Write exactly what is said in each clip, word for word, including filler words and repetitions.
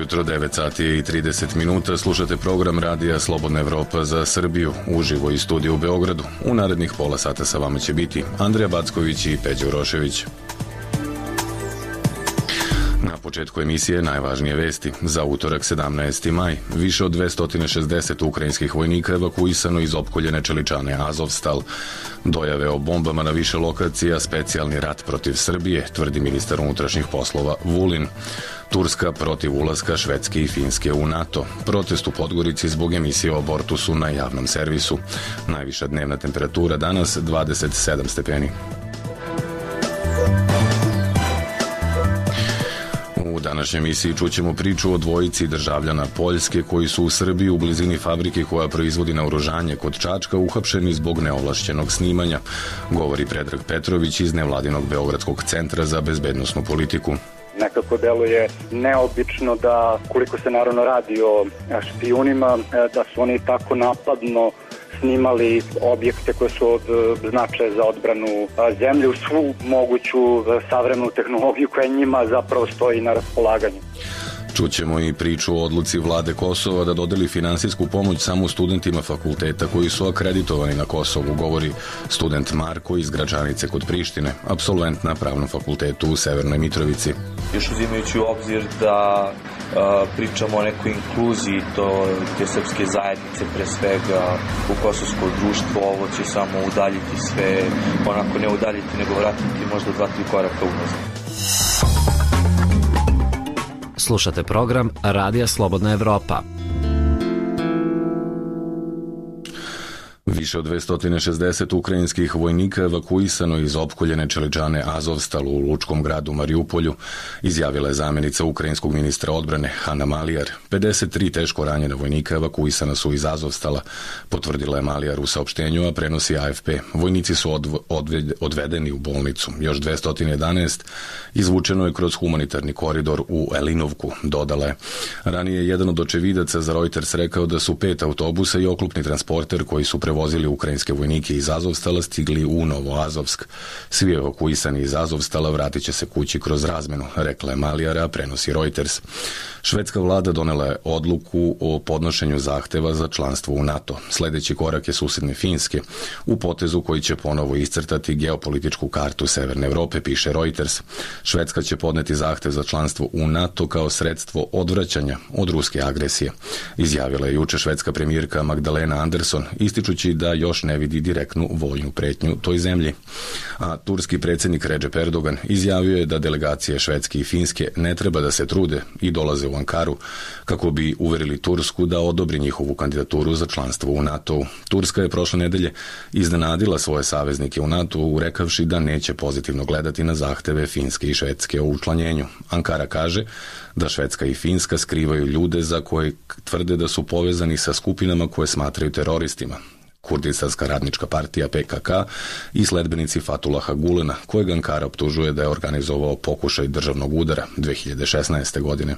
jutro, devet sati i trideset minuta. Slušate program Radija Slobodna Evropa za Srbiju, uživo iz studija u Beogradu. U narednih pola sata sa vama će biti Andrija Backović i Peđa Urošević. Na početku emisije najvažnije vesti. Za utorak sedamnaesti maj više od dvesta šezdeset ukrajinskih vojnika evakuisano iz opkoljene čeličane Azovstal. Dojave o bombama na više lokacija, specijalni rat protiv Srbije, tvrdi ministar unutrašnjih poslova Vulin. Turska protiv ulaska Švedske i Finske u NATO. Protest u Podgorici zbog emisije o abortusu na javnom servisu. Najviša dnevna temperatura danas dvadeset sedam stepeni. U današnjoj emisiji čućemo priču o dvojici državljana Poljske koji su u Srbiji u blizini fabrike koja proizvodi naoružanje kod Čačka uhapšeni zbog neovlašćenog snimanja, govori Predrag Petrović iz nevladinog Beogradskog centra za bezbednosnu politiku. Nekako deluje neobično da, koliko se naravno radi o špijunima, da su oni tako napadno snimali objekte koje su od značaja za odbranu zemlje u svu moguću savremenu tehnologiju koja njima zapravo stoji na raspolaganju. Čućemo i priču o odluci vlade Kosova da dodeli finansijsku pomoć samo studentima fakulteta koji su akreditovani na Kosovu, govori student Marko iz Gračanice kod Prištine, apsolvent na Pravnom fakultetu u Severnoj Mitrovici. Još uzimajući u obzir da a, pričamo o nekoj inkluziji to, te srpske zajednice pre svega u kosovsko društvo, ovo će samo udaljiti sve, onako ne udaljiti nego vratiti možda dva, tri koraka unazad. Slušate program Radija Slobodna Evropa. Više od dvesta šezdeset ukrajinskih vojnika evakuisano iz opkoljene čeličane Azovstal u lučkom gradu Mariupolju, izjavila je zamjenica ukrajinskog ministra odbrane Hana Malijar. pedeset tri teško ranjena vojnika evakuisana su iz Azovstala, potvrdila je Malijar u saopštenju, a prenosi A F P. Vojnici su odv, odved, odvedeni u bolnicu. Još dvesta jedanaest izvučeno je kroz humanitarni koridor u Elinovku, dodala je. Ranije jedan od očevidaca za Reuters rekao da su pet autobusa i oklopni transporter koji su prevozili ukrajinske vojnike iz Azovstala stigli u Novoazovsk. Svi evakuisani iz Azovstala vratit će se kući kroz razmenu, rekla je Malijara, prenosi Reuters. Švedska vlada donela je odluku o podnošenju zahteva za članstvo u NATO. Sljedeći korak je susjedne Finske, u potezu koji će ponovo iscrtati geopolitičku kartu Severne Evrope, piše Reuters. Švedska će podneti zahtev za članstvo u NATO kao sredstvo odvraćanja od ruske agresije, izjavila je juče švedska premijerka Magdalena Andersson, ističući da još ne vidi direktnu vojnu pretnju toj zemlji. A turski predsjednik Recep Erdogan izjavio je da delegacije Švedske i Finske ne treba da se trude i dolaze u Ankaru kako bi uverili Tursku da odobri njihovu kandidaturu za članstvo u NATO. Turska je prošle nedelje iznenadila svoje saveznike u NATO rekavši da neće pozitivno gledati na zahteve Finske i Švedske o učlanjenju. Ankara kaže da Švedska i Finska skrivaju ljude za koje tvrde da su povezani sa skupinama koje smatraju teroristima. Kurdistanska radnička partija P K K i sledbenici Fatullaha Gulena, kojeg Ankara optužuje da je organizovao pokušaj državnog udara dve hiljade šesnaeste. godine.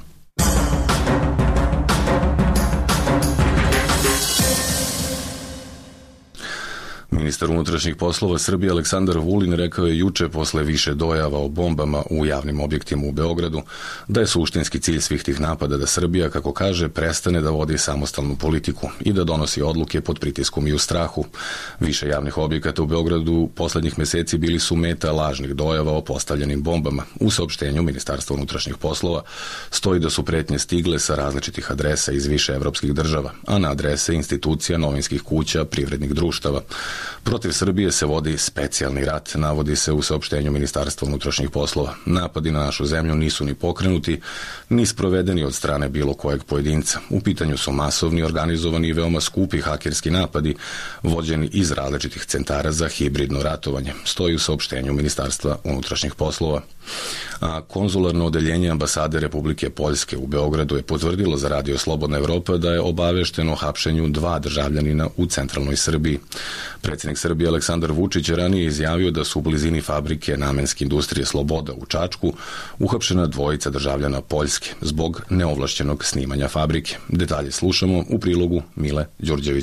Ministar unutrašnjih poslova Srbije Aleksandar Vulin rekao je juče posle više dojava o bombama u javnim objektima u Beogradu da je suštinski cilj svih tih napada da Srbija, kako kaže, prestane da vodi samostalnu politiku i da donosi odluke pod pritiskom i u strahu. Više javnih objekata u Beogradu poslednjih meseci bili su meta lažnih dojava o postavljenim bombama. U saopštenju Ministarstva unutrašnjih poslova stoji da su pretnje stigle sa različitih adresa iz više evropskih država, a na adrese institucija, novinskih kuća, privrednih društava. Protiv Srbije se vodi specijalni rat, navodi se u saopštenju Ministarstva unutrašnjih poslova. Napadi na našu zemlju nisu ni pokrenuti, ni sprovedeni od strane bilo kojeg pojedinca. U pitanju su masovni, organizovani i veoma skupi hakerski napadi, vođeni iz različitih centara za hibridno ratovanje, stoji u saopštenju Ministarstva unutrašnjih poslova. A konzularno odeljenje ambasade Republike Poljske u Beogradu je potvrdilo za Radio Slobodna Evropa da je obavešteno o hapšenju dva državljanina u centralnoj Srbiji. Predsjednik Srbije Aleksandar Vučić je ranije izjavio da su u blizini fabrike namenske industrije Sloboda u Čačku uhapšena dvojica državljana Poljske zbog neovlašćenog snimanja fabrike. Detalje slušamo u prilogu Mile Đurđević.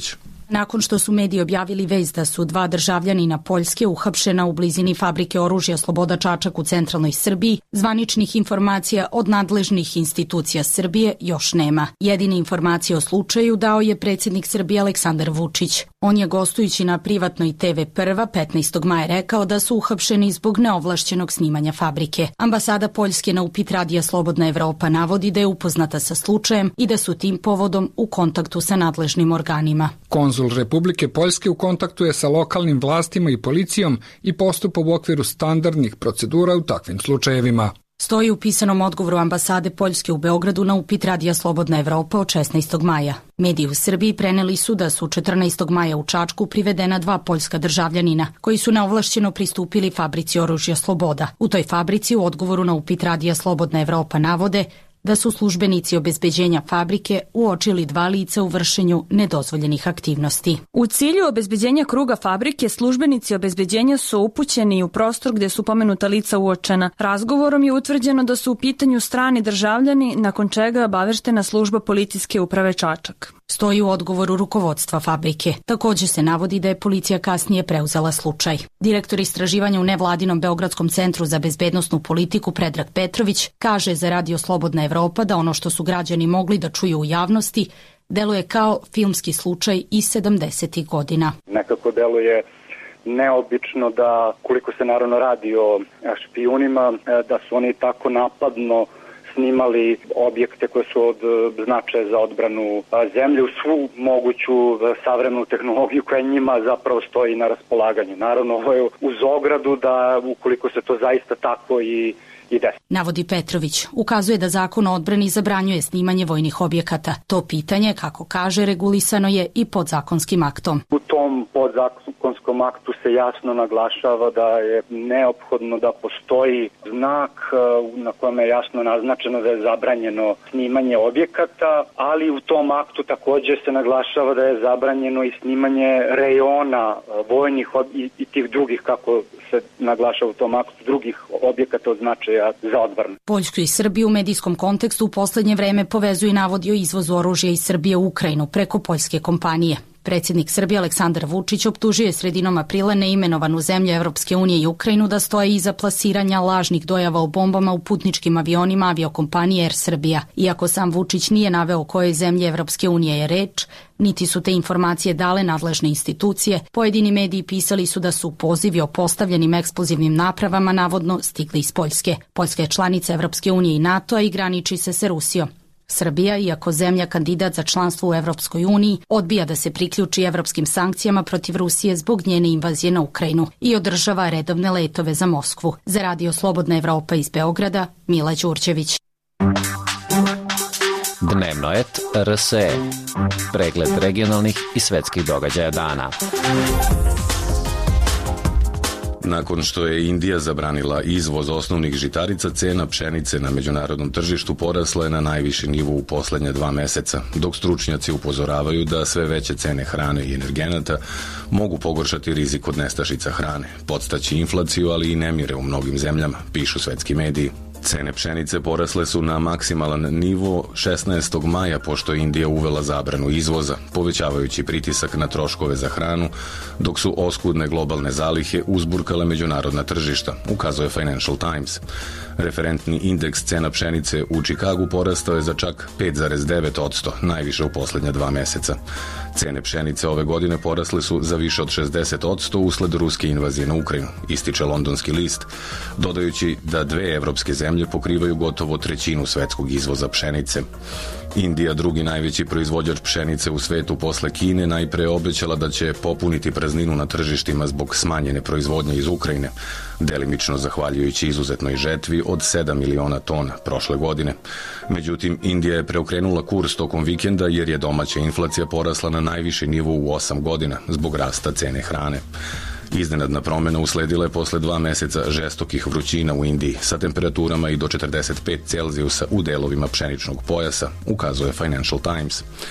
Nakon što su mediji objavili vest da su dva državljanina Poljske uhapšena u blizini fabrike oružja Sloboda Čačak u centralnoj Srbiji, zvaničnih informacija od nadležnih institucija Srbije još nema. Jedine informacije o slučaju dao je predsjednik Srbije Aleksandar Vučić. On je gostujući na privatnoj te ve Prva petnaestog maja rekao da su uhapšeni zbog neovlašćenog snimanja fabrike. Ambasada Poljske na upit Radija Slobodna Evropa navodi da je upoznata sa slučajem i da su tim povodom u kontaktu sa nadležnim organima. Konzul Republike Poljske u kontaktu je sa lokalnim vlastima i policijom i postupa u okviru standardnih procedura u takvim slučajevima. Stoji u pisanom odgovoru ambasade Poljske u Beogradu na upit Radija Slobodna Evropa od šesnaestog maja. Mediji u Srbiji preneli su da su četrnaestog maja u Čačku privedena dva poljska državljanina koji su neovlašćeno pristupili fabrici oružja Sloboda. U toj fabrici u odgovoru na upit Radija Slobodna Evropa navode da su službenici obezbeđenja fabrike uočili dva lica u vršenju nedozvoljenih aktivnosti. U cilju obezbeđenja kruga fabrike, službenici obezbeđenja su upućeni u prostor gde su pomenuta lica uočena. Razgovorom je utvrđeno da su u pitanju strani državljani, nakon čega je obaveštena služba policijske uprave Čačak. Stoji u odgovoru rukovodstva fabrike. Također se navodi da je policija kasnije preuzela slučaj. Direktor istraživanja u nevladinom Beogradskom centru za bezbednosnu politiku Predrag Petrović kaže za Radio Slobodna Evropa da ono što su građani mogli da čuju u javnosti deluje kao filmski slučaj iz sedamdesetih godina. Nekako deluje neobično da, koliko se naravno radi o špijunima, da su oni tako napadno snimali objekte koje su od značaja za odbranu zemlje u svu moguću savremenu tehnologiju koja njima zapravo stoji na raspolaganju. Naravno, ovo je uz ogradu da ukoliko se to zaista tako i ide. Navodi Petrović, ukazuje da zakon o odbrani zabranjuje snimanje vojnih objekata. To pitanje, kako kaže, regulisano je i podzakonskim aktom. U tom podzakonskom aktu se jasno naglašava da je neophodno da postoji znak na kojem je jasno naznačeno da je zabranjeno snimanje objekata, ali u tom aktu također se naglašava da je zabranjeno i snimanje rejona vojnih i, i tih drugih, kako se naglašava u tom aktu, drugih objekata od značaja za odbranu. Poljsku i Srbiju u medijskom kontekstu u poslednje vreme povezuje i navodi o izvozu oružja iz Srbije u Ukrajinu preko poljske kompanije. Predsjednik Srbije Aleksandar Vučić optužio je sredinom aprila neimenovanu zemlju Evropske unije i Ukrajinu da stoje iza plasiranja lažnih dojava o bombama u putničkim avionima aviokompanije Air Srbija. Iako sam Vučić nije naveo o kojoj zemlji Evropske unije je reč, niti su te informacije dale nadležne institucije, pojedini mediji pisali su da su pozivi o postavljenim eksplozivnim napravama navodno stigli iz Poljske. Poljska je članica Evropske unije i NATO-a i graniči se sa Rusijom. Srbija, iako zemlja kandidat za članstvo u Evropskoj uniji, odbija da se priključi evropskim sankcijama protiv Rusije zbog njene invazije na Ukrajinu i održava redovne letove za Moskvu. Za Radio Slobodna Evropa iz Beograda, Mila Đurđević. Dnevno et R S E. Pregled regionalnih i svetskih događaja dana. Nakon što je Indija zabranila izvoz osnovnih žitarica, cena pšenice na međunarodnom tržištu porasla je na najviši nivo u poslednja dva meseca, dok stručnjaci upozoravaju da sve veće cene hrane i energenata mogu pogoršati rizik od nestašica hrane, podstaći inflaciju, ali i nemire u mnogim zemljama, pišu svetski mediji. Cene pšenice porasle su na maksimalan nivo šesnaestog maja pošto je Indija uvela zabranu izvoza, povećavajući pritisak na troškove za hranu, dok su oskudne globalne zalihe uzburkale međunarodna tržišta, ukazuje Financial Times. Referentni indeks cena pšenice u Čikagu porastao je za čak pet zarez devet posto, najviše u poslednja dva meseca. Cene pšenice ove godine porasle su za više od šezdeset posto usled ruske invazije na Ukrajinu, ističe londonski list, dodajući da dve evropske zemlje pokrivaju gotovo trećinu svetskog izvoza pšenice. Indija, drugi najveći proizvođač pšenice u svetu posle Kine, najpre obećala da će popuniti prazninu na tržištima zbog smanjene proizvodnje iz Ukrajine, delimično zahvaljujući izuzetnoj žetvi od sedam miliona tona prošle godine. Međutim, Indija je preokrenula kurs tokom vikenda jer je domaća inflacija porasla na najviši nivo u osam godina zbog rasta cene hrane. Iznenadna promjena usledila je posle dva meseca žestokih vrućina u Indiji sa temperaturama i do četrdeset pet Celzijusa u delovima pšeničnog pojasa, ukazuje Financial Times.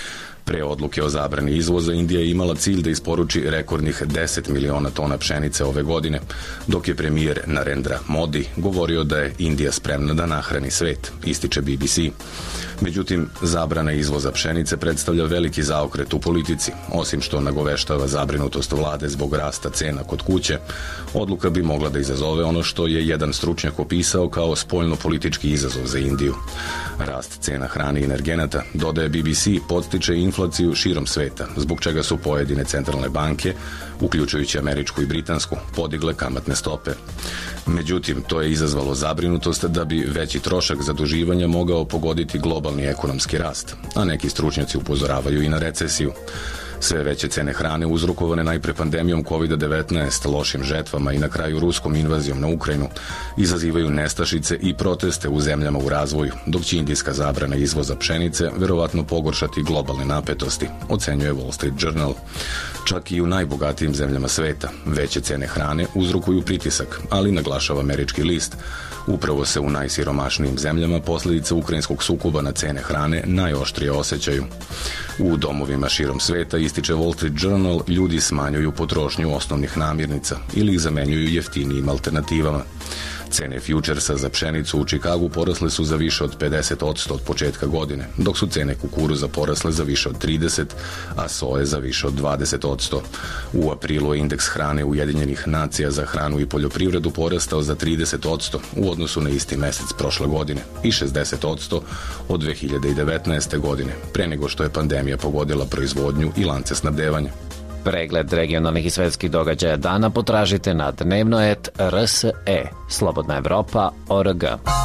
Pre odluke o zabrani izvoza, Indija je imala cilj da isporuči rekordnih deset miliona tona pšenice ove godine, dok je premijer Narendra Modi govorio da je Indija spremna da nahrani svet, ističe B B C. Međutim, zabrana izvoza pšenice predstavlja veliki zaokret u politici. Osim što nagoveštava zabrinutost vlade zbog rasta cena kod kuće, odluka bi mogla da izazove ono što je jedan stručnjak opisao kao spoljno-politički izazov za Indiju. Rast cena hrane i energenata, dodaje B B C, podstiče inflaciju širom sveta, zbog čega su pojedine centralne banke, uključujući američku i britansku, podigle kamatne stope. Međutim, to je izazvalo zabrinutost da bi veći trošak zaduživanja mogao pogoditi globalni ekonomski rast, a neki stručnjaci upozoravaju i na recesiju. Sve veće cene hrane uzrokovane najpre pandemijom kovid devetnaest, lošim žetvama i na kraju ruskom invazijom na Ukrajinu izazivaju nestašice i proteste u zemljama u razvoju, dok će indijska zabrana izvoza pšenice verovatno pogoršati globalne napetosti, ocenjuje Wall Street Journal. Čak i u najbogatijim zemljama sveta veće cene hrane uzrokuju pritisak, ali naglašava američki list. Upravo se u najsiromašnijim zemljama posljedice ukrajinskog sukoba na cene hrane najoštrije osjećaju. U domovima širom sveta, ističe Wall Street Journal, ljudi smanjuju potrošnju osnovnih namirnica ili ih zamenjuju jeftinijim alternativama. Cene fjučersa za pšenicu u Čikagu porasle su za više od pedeset posto od početka godine, dok su cene kukuruza porasle za više od trideset, a soje za više od dvadeset posto. U aprilu je indeks hrane Ujedinjenih nacija za hranu i poljoprivredu porastao za trideset posto u odnosu na isti mesec prošle godine i šezdeset posto od dve hiljade devetnaeste. godine, pre nego što je pandemija pogodila proizvodnju i lance snabdevanja. Pregled regionalnih i svetskih događaja dana potražite na dnevno et r s e, Slobodna Evropa, org.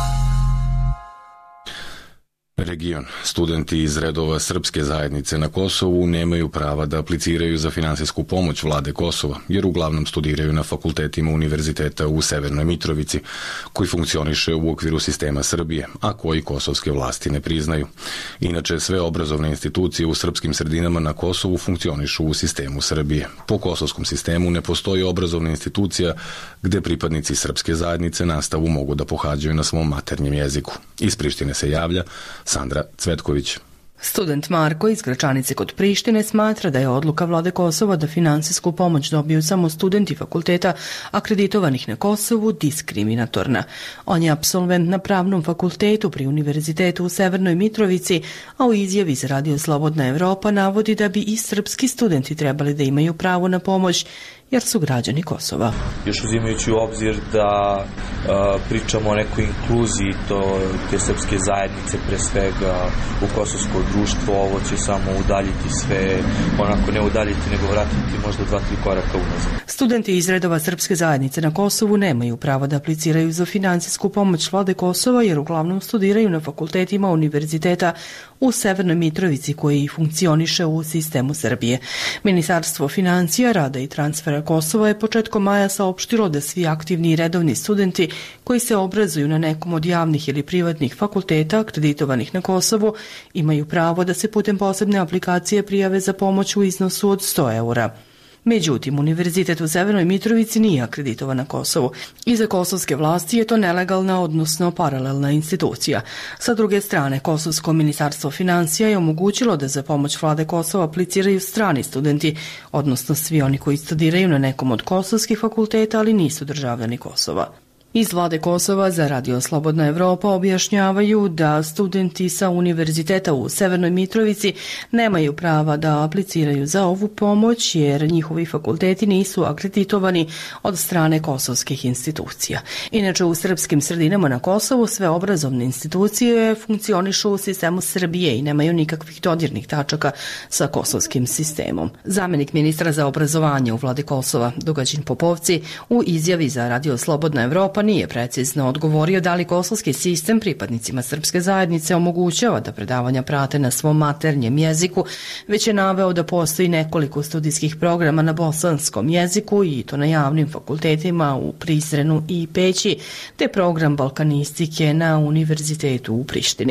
Region. Studenti iz redova srpske zajednice na Kosovu nemaju prava da apliciraju za finansijsku pomoć vlade Kosova, jer uglavnom studiraju na fakultetima univerziteta u Severnoj Mitrovici, koji funkcioniše u okviru sistema Srbije, a koji kosovske vlasti ne priznaju. Inače, sve obrazovne institucije u srpskim sredinama na Kosovu funkcionišu u sistemu Srbije. Po kosovskom sistemu ne postoji obrazovna institucija gde pripadnici srpske zajednice nastavu mogu da pohađaju na svom maternjem jeziku. Iz Prištine se javlja Sandra Cvetković. Student Marko iz Gračanice kod Prištine smatra da je odluka vlade Kosova da finansijsku pomoć dobiju samo studenti fakulteta akreditovanih na Kosovu diskriminatorna. On je apsolvent na pravnom fakultetu pri Univerzitetu u Severnoj Mitrovici, a u izjavi za Radio Slobodna Evropa navodi da bi i srpski studenti trebali da imaju pravo na pomoć jer su građani Kosova. Još uzimajući u obzir da uh, pričamo o nekoj inkluziji to, te srpske zajednice pre svega u kosovsko društvo, ovo će samo udaljiti sve, onako ne udaljiti nego vratiti možda dva, tri koraka unazad. Studenti iz redova srpske zajednice na Kosovu nemaju pravo da apliciraju za finansijsku pomoć vlade Kosova jer uglavnom studiraju na fakultetima univerziteta u Severnoj Mitrovici koji funkcioniše u sistemu Srbije. Ministarstvo financija, rada i transfera Kosova je početkom maja saopštilo da svi aktivni i redovni studenti koji se obrazuju na nekom od javnih ili privatnih fakulteta akreditovanih na Kosovu imaju pravo da se putem posebne aplikacije prijave za pomoć u iznosu od sto eura. Međutim, Univerzitet u Severnoj Mitrovici nije akreditovan na Kosovu i za kosovske vlasti je to nelegalna, odnosno paralelna institucija. Sa druge strane, Kosovsko ministarstvo financija je omogućilo da za pomoć vlade Kosova apliciraju strani studenti, odnosno svi oni koji studiraju na nekom od kosovskih fakulteta, ali nisu državljani Kosova. Iz vlade Kosova za Radio Slobodna Evropa objašnjavaju da studenti sa Univerziteta u Severnoj Mitrovici nemaju prava da apliciraju za ovu pomoć jer njihovi fakulteti nisu akreditovani od strane kosovskih institucija. Inače, u srpskim sredinama na Kosovu sve obrazovne institucije funkcionišu u sistemu Srbije i nemaju nikakvih dodirnih tačaka sa kosovskim sistemom. Zamenik ministra za obrazovanje u vladi Kosova, Dugađin Popovci, u izjavi za Radio Slobodna Evropa nije precizno odgovorio da li kosovski sistem pripadnicima srpske zajednice omogućava da predavanja prate na svom maternjem jeziku, već je naveo da postoji nekoliko studijskih programa na bosanskom jeziku i to na javnim fakultetima u Prizrenu i Peći, te program balkanistike na Univerzitetu u Prištini.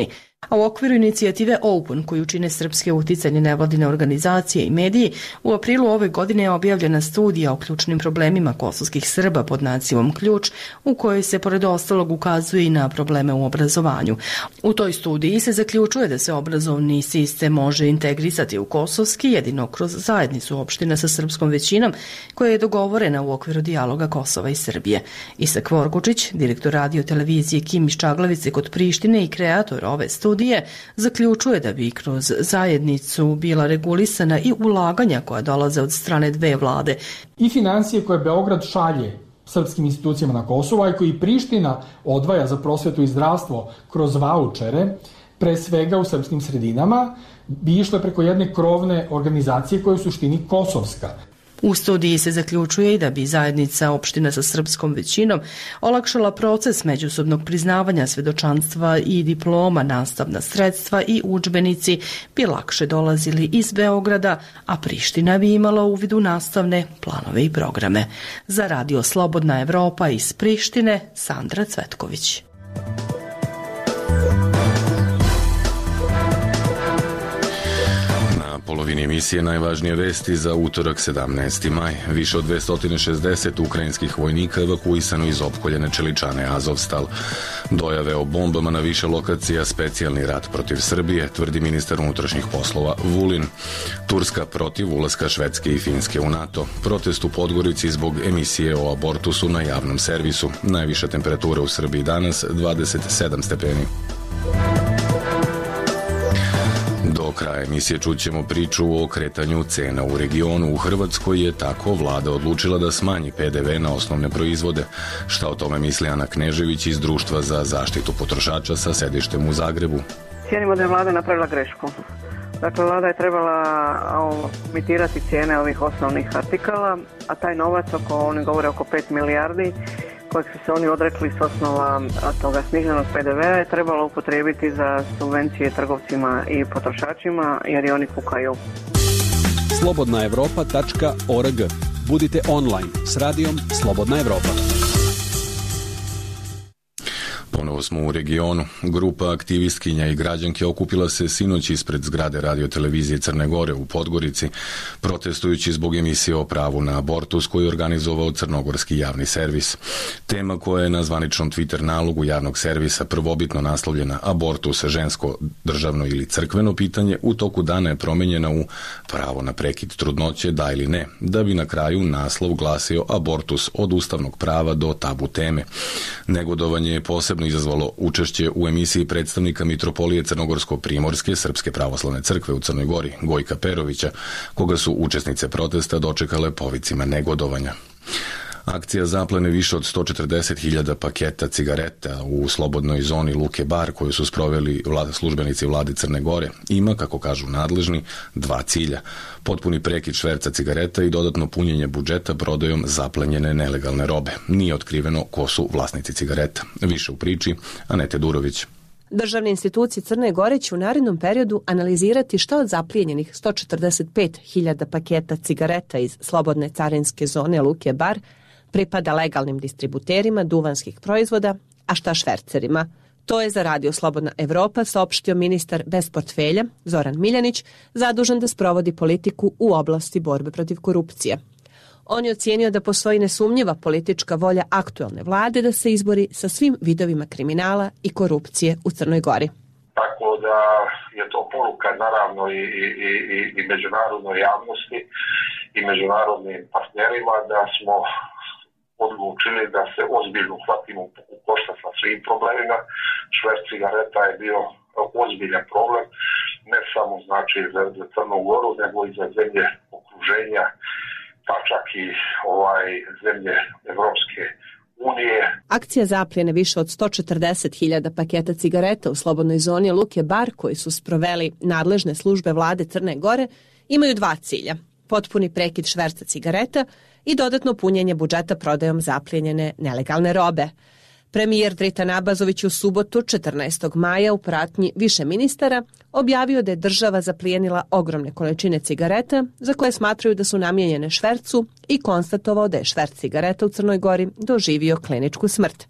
A u okviru inicijative Open, koju čine srpske uticajne nevladine organizacije i mediji, u aprilu ove godine je objavljena studija o ključnim problemima kosovskih Srba pod nazivom Ključ, u kojoj se pored ostalog ukazuje i na probleme u obrazovanju. U toj studiji se zaključuje da se obrazovni sistem može integrisati u kosovski jedino kroz zajednicu opština sa srpskom većinom, koja je dogovorena u okviru dijaloga Kosova i Srbije. Isak Vorkučić, direktor radio televizije Kim iz Čaglavice kod Prištine i kreator ove studije, zaključuje da bi kroz zajednicu bila regulisana i ulaganja koja dolaze od strane dve vlade. I financije koje Beograd šalje srpskim institucijama na Kosovu, a i koji Priština odvaja za prosvetu i zdravstvo kroz vaučere, pre svega u srpskim sredinama, bi išle preko jedne krovne organizacije koja je u suštini kosovska. U studiji se zaključuje i da bi zajednica opština sa srpskom većinom olakšala proces međusobnog priznavanja svedočanstva i diploma, nastavna sredstva i udžbenici bi lakše dolazili iz Beograda, a Priština bi imala uvid u nastavne planove i programe. Za Radio Slobodna Evropa iz Prištine, Sandra Cvetković. Polovini emisije najvažnije vesti za utorak sedamnaesti maj. Više od dvesta šezdeset ukrajinskih vojnika evakuisano iz opkoljene čeličane Azovstal. Dojave o bombama na više lokacija, specijalni rat protiv Srbije, tvrdi ministar unutrašnjih poslova Vulin. Turska protiv ulaska Švedske i Finske u NATO. Protest u Podgorici zbog emisije o abortusu na javnom servisu. Najviša temperatura u Srbiji danas dvadeset sedam stepeni. Do kraja emisije čućemo priču o kretanju cena u regionu. U Hrvatskoj je tako vlada odlučila da smanji pe de ve na osnovne proizvode. Šta o tome misli Ana Knežević iz Društva za zaštitu potrošača sa sedištem u Zagrebu? Cijenimo da je vlada napravila grešku. Dakle, vlada je trebala limitirati cijene ovih osnovnih artikala, a taj novac, oko, oni govore oko pet milijardi, kojeg su se oni odrekli s osnova toga sniženog pe de vea, je trebalo upotrijebiti za subvencije trgovcima i potrošačima, jer i oni kukaju. slobodna evropa tačka org. Budite online s radijom Slobodna Evropa. Ponovo smo u regionu. Grupa aktivistkinja i građanke okupila se sinoć ispred zgrade radiotelevizije Crne Gore u Podgorici, protestujući zbog emisije o pravu na abortus koju je organizovao crnogorski javni servis. Tema koja je na zvaničnom Twitter nalogu javnog servisa prvobitno naslovljena abortus, žensko, državno ili crkveno pitanje, u toku dana je promenjena u pravo na prekid trudnoće, da ili ne, da bi na kraju naslov glasio abortus od ustavnog prava do tabu teme. Negodovanje je posebno izazvalo učešće u emisiji predstavnika mitropolije Crnogorsko-Primorske Srpske pravoslavne crkve u Crnoj Gori, Gojka Perovića, koga su učesnice protesta dočekale povicima negodovanja. Akcija zaplene više od sto četrdeset hiljada paketa cigareta u slobodnoj zoni Luke Bar, koju su sproveli vlada, službenici vlade Crne Gore, ima, kako kažu nadležni, dva cilja. Potpuni prekid šverca cigareta i dodatno punjenje budžeta prodajom zaplenjene nelegalne robe. Nije otkriveno ko su vlasnici cigareta. Više u priči Anete Durović. Državne institucije Crne Gore će u narednom periodu analizirati šta od zaplijenjenih sto četrdeset pet hiljada paketa cigareta iz slobodne carinske zone Luke Bar pripada legalnim distributerima duvanskih proizvoda, a šta švercerima. To je za Radio Slobodna Evropa saopštio ministar bez portfelja Zoran Miljanić, zadužen da sprovodi politiku u oblasti borbe protiv korupcije. On je ocijenio da postoji nesumnjiva politička volja aktuelne vlade da se izbori sa svim vidovima kriminala i korupcije u Crnoj Gori. Tako da je to poruka naravno i, i, i, i međunarodnoj javnosti i međunarodnim partnerima da smo odlučili da se ozbiljno hvatimo u koštac sa svim problemima. Šverc cigareta je bio ozbiljan problem, ne samo znači za, za Crnu Goru, nego i za zemlje okruženja, pa čak i ovaj, zemlje Evropske unije. Akcija zapljene više od sto četrdeset hiljada paketa cigareta u slobodnoj zoni Luke Bar, koji su sproveli nadležne službe vlade Crne Gore, imaju dva cilja. Potpuni prekid šverca cigareta i dodatno punjenje budžeta prodajom zapljenjene nelegalne robe. Premijer Dritan Abazović u subotu četrnaestog maja u pratnji više ministara objavio da je država zaplijenila ogromne količine cigareta za koje smatraju da su namijenjene švercu i konstatovao da je šverc cigareta u Crnoj Gori doživio kliničku smrt.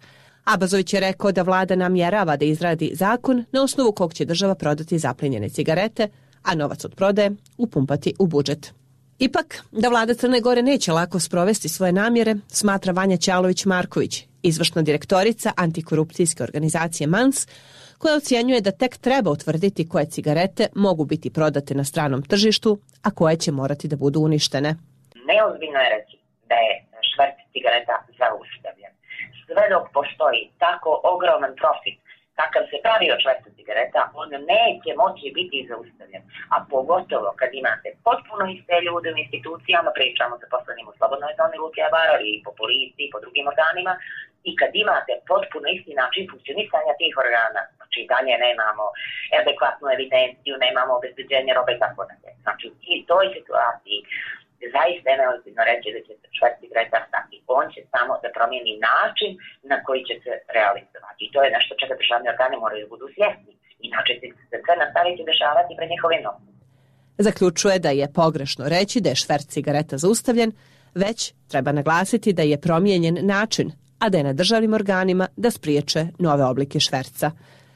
Abazović je rekao da vlada namjerava da izradi zakon na osnovu kog će država prodati zapljenjene cigarete, a novac od prodaje upumpati u budžet. Ipak, da vlada Crne Gore neće lako sprovesti svoje namjere, smatra Vanja Ćalović-Marković, izvršna direktorica antikorupcijske organizacije MANS, koja ocjenjuje da tek treba utvrditi koje cigarete mogu biti prodate na stranom tržištu, a koje će morati da budu uništene. Neozbiljno je reći da je šverc cigareta zaustavljen. Sve dok postoji tako ogroman profit kakav se pravi od šverca cigareta, on neće moći biti zaustavljen. A pogotovo kad imate potpuno iste ljude u institucijama, pričamo sa poslanim u slobodnoj zoni Luke Bar, i po policiji, po drugim organima, i kad imate potpuno isti način funkcionisanja tih organa, znači dalje nemamo adekvatnu evidenciju, nemamo obezbeđenje robe i tako dalje. Znači u toj situaciji zaista je neozbiljno reći da će se šverc cigareta stati. On će samo da promijeni način na koji će se realizovati. I to je nešto čega državni organi moraju da budu svjesni. Inače će se sve nastaviti dešavati pred njihovim novcem. Zaključuje da je pogrešno reći da je šverc cigareta zaustavljen, već treba naglasiti da je promijenjen način, a da je na državnim organima da spriječe nove oblike šverca.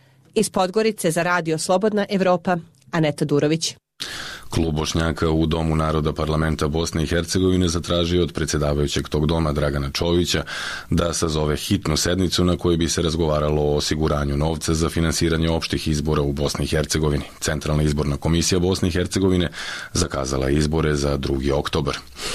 Iz Podgorice za Radio Slobodna Evropa, Aneta Durović. Klub Bošnjaka u Domu naroda parlamenta Bosne i Hercegovine zatražio od predsjedavajućeg tog doma Dragana Čovića da sazove hitnu sednicu na kojoj bi se razgovaralo o osiguranju novca za finansiranje opštih izbora u Bosni i Hercegovini. Centralna izborna komisija Bosne i Hercegovine zakazala je izbore za drugi oktobar.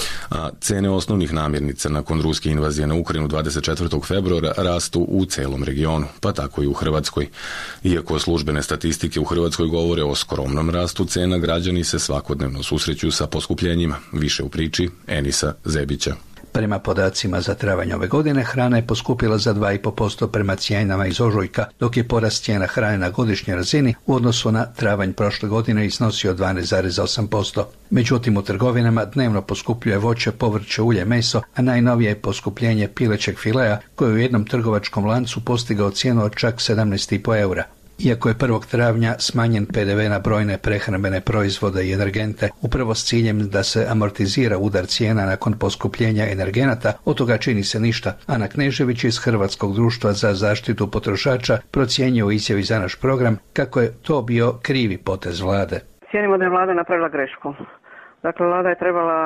A cene osnovnih namirnica nakon ruske invazije na Ukrajinu dvadeset četvrtog februara rastu u celom regionu, pa tako i u Hrvatskoj. Iako službene statistike u Hrvatskoj govore o skromnom rastu cena, građani se svakodnevno susreću sa poskupljenjima. Više u priči Enisa Zebića. Prema podacima za travanj ove godine, hrana je poskupila za dva i po posto prema cijenama iz ožujka, dok je porast cijena hrane na godišnjoj razini u odnosu na travanj prošle godine iznosio dvanaest zarez osam posto. Međutim, u trgovinama dnevno poskupljuje voće, povrće, ulje, meso, a najnovije je poskupljenje pilećeg filea, koji je u jednom trgovačkom lancu postigao cijenu od čak sedamnaest i po eura. Iako je prvog travnja smanjen pe de ve na brojne prehrambene proizvode i energente, upravo s ciljem da se amortizira udar cijena nakon poskupljenja energenata, od toga čini se ništa. Ana Knežević iz Hrvatskog društva za zaštitu potrošača procjenjuje u izjavi za naš program kako je to bio krivi potez vlade. Cijenimo da je vlada napravila grešku. Dakle, vlada je trebala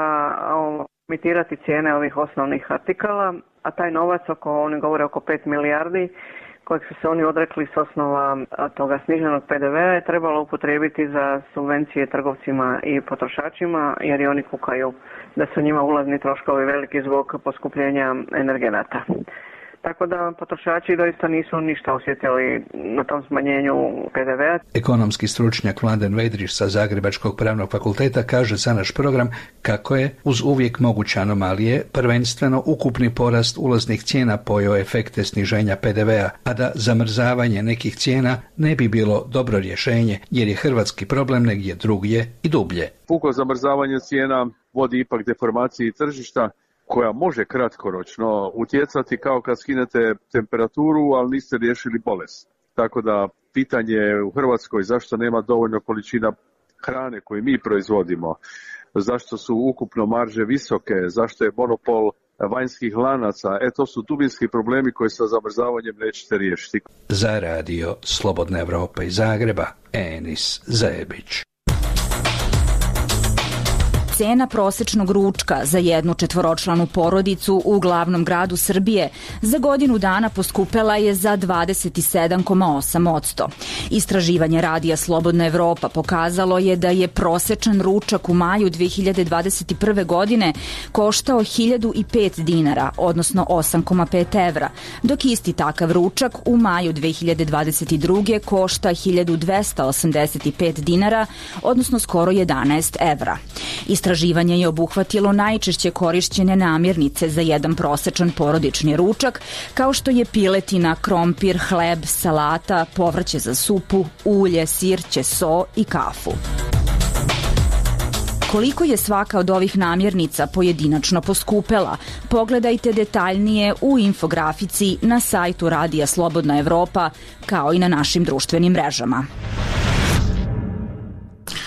limitirati cijene ovih osnovnih artikala, a taj novac, oko, oni govore oko pet milijardi, kojeg su se oni odrekli s osnova toga sniženog pe de vea, je trebalo upotrijebiti za subvencije trgovcima i potrošačima, jer i oni kukaju da su njima ulazni troškovi veliki zbog poskupljenja energenata. Tako da potrošači doista nisu ništa osjetili na tom smanjenju pe de vea. Ekonomski stručnjak Mladen Vedriš sa Zagrebačkog pravnog fakulteta kaže za naš program kako je uz uvijek moguće anomalije prvenstveno ukupni porast ulaznih cijena pojeo efekte sniženja pe de vea, a da zamrzavanje nekih cijena ne bi bilo dobro rješenje jer je hrvatski problem negdje drugdje i dublje. Puko zamrzavanje cijena vodi ipak deformaciji tržišta, koja može kratkoročno utjecati kao kad skinete temperaturu, ali niste riješili bolest. Tako da pitanje u Hrvatskoj zašto nema dovoljno količina hrane koju mi proizvodimo, zašto su ukupno marže visoke, zašto je monopol vanjskih lanaca, e to su dubinski problemi koji sa zamrzavanjem nećete riješiti. Za Radio Slobodna Evropa iz Zagreba, Enis Zebić. Cena prosečnog ručka za jednu četvoročlanu porodicu u glavnom gradu Srbije za godinu dana poskupela je za dvadeset sedam zarez osam posto. Istraživanje Radija Slobodna Evropa pokazalo je da je prosečan ručak u maju dve hiljade dvadeset prve. godine koštao hiljadu pet dinara, odnosno osam zarez pet evra, dok isti takav ručak u maju dve hiljade dvadeset druge. košta hiljadu dvesta osamdeset pet dinara, odnosno skoro jedanaest evra. Istraživanje je obuhvatilo najčešće korišćene namirnice za jedan prosečan porodični ručak, kao što je piletina, krompir, hleb, salata, povrće za supu, ulje, sir, ćeso i kafu. Koliko je svaka od ovih namirnica pojedinačno poskupela, pogledajte detaljnije u infografici na sajtu Radija Slobodna Evropa, kao i na našim društvenim mrežama.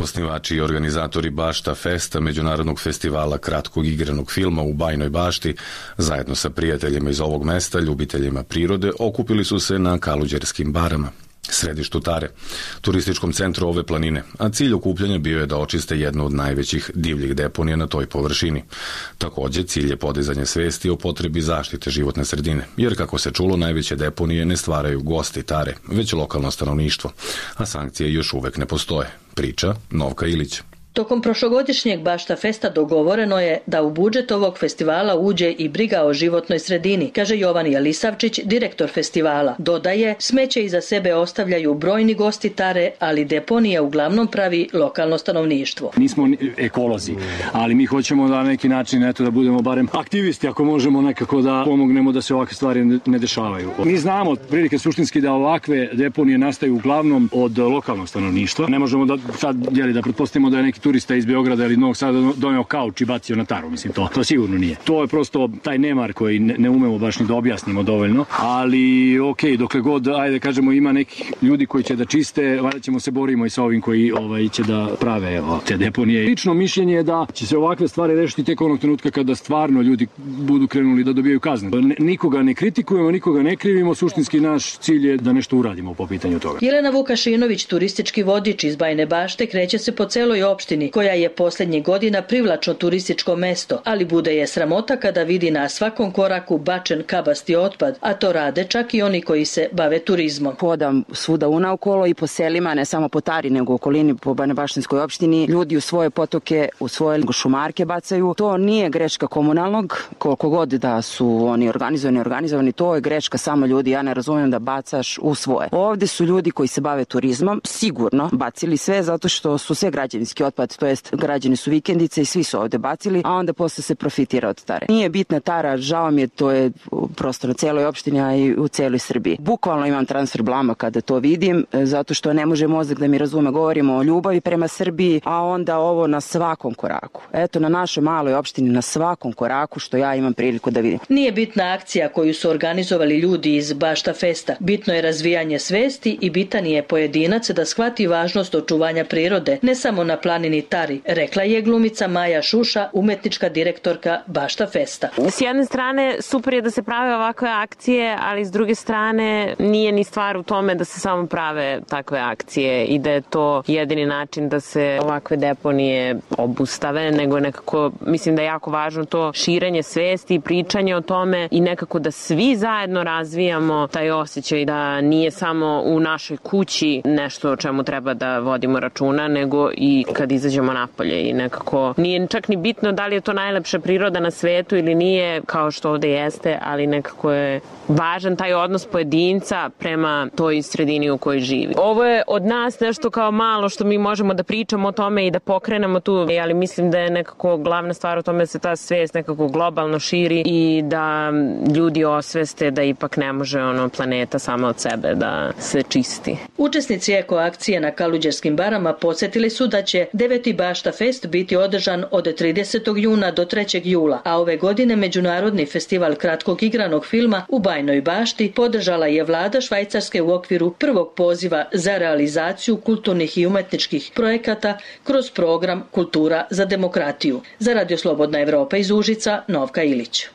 Osnivači i organizatori Bašta Festa, međunarodnog festivala kratkog igranog filma u Bajnoj Bašti, zajedno sa prijateljima iz ovog mesta, ljubiteljima prirode, okupili su se na Kaluđerskim barama, središtu Tare, turističkom centru ove planine, a cilj okupljanja bio je da očiste jednu od najvećih divljih deponija na toj površini. Takođe, cilj je podizanje svesti o potrebi zaštite životne sredine, jer kako se čulo, najveće deponije ne stvaraju gosti Tare, već lokalno stanovništvo, a sankcije još uvek ne postoje. Priča Novka Ilić. Tokom prošlogodišnjeg Bašta Festa dogovoreno je da u budžet ovog festivala uđe i briga o životnoj sredini, kaže Jovan Jelisavčić, direktor festivala. Dodaje, smeće iza sebe ostavljaju brojni gosti Tare, ali deponija uglavnom pravi lokalno stanovništvo. Nismo ekolozi, ali mi hoćemo da na neki način eto, da budemo barem aktivisti, ako možemo nekako da pomognemo da se ovakve stvari ne dešavaju. Mi znamo prilike suštinski da ovakve deponije nastaju uglavnom od lokalnog stanovništva. Ne možemo da sad jeli, da pretpostavimo da je neki turista iz Beograda ili Novog Sada doneo kauč i bacio na Taru, mislim to. To sigurno nije. To je prosto taj nemar koji ne, ne umemo baš ni da objasnimo dovoljno, ali ok, dokle god, ajde kažemo, ima nekih ljudi koji će da čiste, valjda ćemo se borimo i sa ovim koji ovaj, će da prave evo, te deponije. Lično mišljenje je da će se ovakve stvari rešiti tek onog trenutka kada stvarno ljudi budu krenuli da dobijaju kazne. Nikoga ne kritikujemo, nikoga ne krivimo, suštinski naš cilj je da nešto uradimo po pitanju toga. Jelena Vukašinović, turistički vodič iz Bajne Bašte, kreće se po celoj opštini, koja je poslednjih godina privlačno turističko mesto, ali bude je sramota kada vidi na svakom koraku bačen kabasti otpad, a to rade čak i oni koji se bave turizmom. Hodam svuda unaokolo i po selima, ne samo po Tari, nego u okolini po Bajnobaštinskoj opštini, ljudi u svoje potoke, u svoje šumarke bacaju. To nije greška komunalnog, koliko god da su oni organizovani, organizovani, to je greška samo ljudi. Ja ne razumijem da bacaš u svoje. Ovde su ljudi koji se bave turizmom, sigurno bacili sve zato što su sve građevinski otpad, to jest građani su vikendice i svi su ovde bacili, a onda posle se profitira od Tare. Nije bitna Tara, žao mi je, to je prosto na celoj opštini, a i u celoj Srbiji. Bukvalno imam transfer blama kada to vidim, zato što ne može mozak da mi razume. Govorimo o ljubavi prema Srbiji, a onda ovo na svakom koraku. Eto, na našoj maloj opštini, na svakom koraku što ja imam priliku da vidim. Nije bitna akcija koju su organizovali ljudi iz Bašta Festa. Bitno je razvijanje svesti i bitan je pojedinac da shvati važnost očuvanja prirode, ne samo na planini Tari, rekla je glumica Maja Šuša, umetnička direktorka Bašta Festa. S jedne strane super je da se prave ovakve akcije, ali s druge strane nije ni stvar u tome da se samo prave takve akcije i da je to jedini način da se ovakve deponije obustave, nego nekako mislim da je jako važno to širenje svesti i pričanje o tome i nekako da svi zajedno razvijamo taj osjećaj da nije samo u našoj kući nešto o čemu treba da vodimo računa, nego i kad izađemo napolje i nekako nije čak ni bitno da li je to najlepša priroda na svetu ili nije, kao što ovde jeste, ali nekako je važan taj odnos pojedinca prema toj sredini u kojoj živi. Ovo je od nas nešto kao malo što mi možemo da pričamo o tome i da pokrenemo tu, ali mislim da je nekako glavna stvar u tome da se ta svest nekako globalno širi i da ljudi osveste da ipak ne može ono planeta sama od sebe da se čisti. Učesnici eko akcije na Kaluđerskim barama podsjetili su da će deveti Bašta Fest biti održan od tridesetog juna do trećeg jula, a ove godine Međunarodni festival kratkog igranog filma u Bajnoj Bašti podržala je vlada Švajcarske u okviru prvog poziva za realizaciju kulturnih i umetničkih projekata kroz program Kultura za demokratiju. Za Radio Slobodna Evropa iz Užica, Novka Ilić.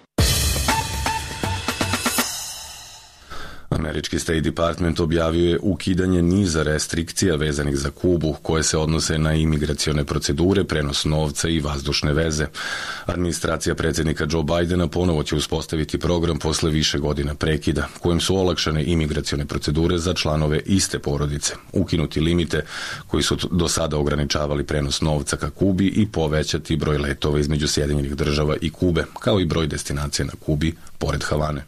Američki State Department objavio je ukidanje niza restrikcija vezanih za Kubu, koje se odnose na imigracione procedure, prenos novca i vazdušne veze. Administracija predsjednika Joe Bidena ponovo će uspostaviti program posle više godina prekida, kojim su olakšane imigracione procedure za članove iste porodice, ukinuti limite koji su do sada ograničavali prenos novca ka Kubi i povećati broj letova između Sjedinjenih država i Kube, kao i broj destinacija na Kubi pored Havane.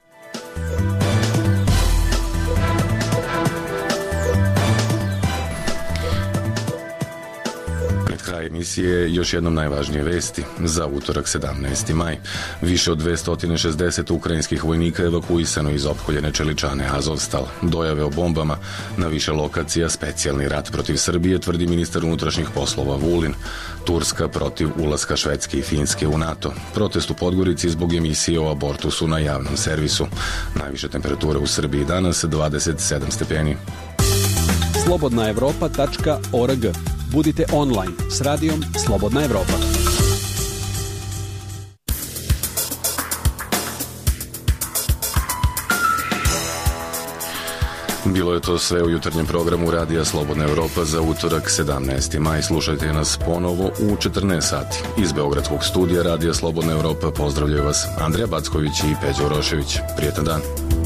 Emisije još jednom najvažnije vesti za utorak sedamnaesti maj. Više od dvesta šezdeset ukrajinskih vojnika evakuisano iz opkoljene čeličane Azovstal. Dojave o bombama na više lokacija, specijalni rat protiv Srbije, tvrdi ministar unutrašnjih poslova Vulin. Turska protiv ulaska Švedske i Finske u NATO. Protest u Podgorici zbog emisije o abortusu na javnom servisu. Najviše temperature u Srbiji danas dvadeset sedam stepeni. slobodna evropa tačka org. Budite online s radijom Slobodna Evropa. Bilo je to sve u jutarnjem programu Radija Slobodna Evropa za utorak sedamnaesti maj. Slušajte nas ponovo u četrnaest sati. Iz Beogradskog studija Radija Slobodna Evropa pozdravljaju vas Andrija Backović i Peđa Urošević. Prijetan dan.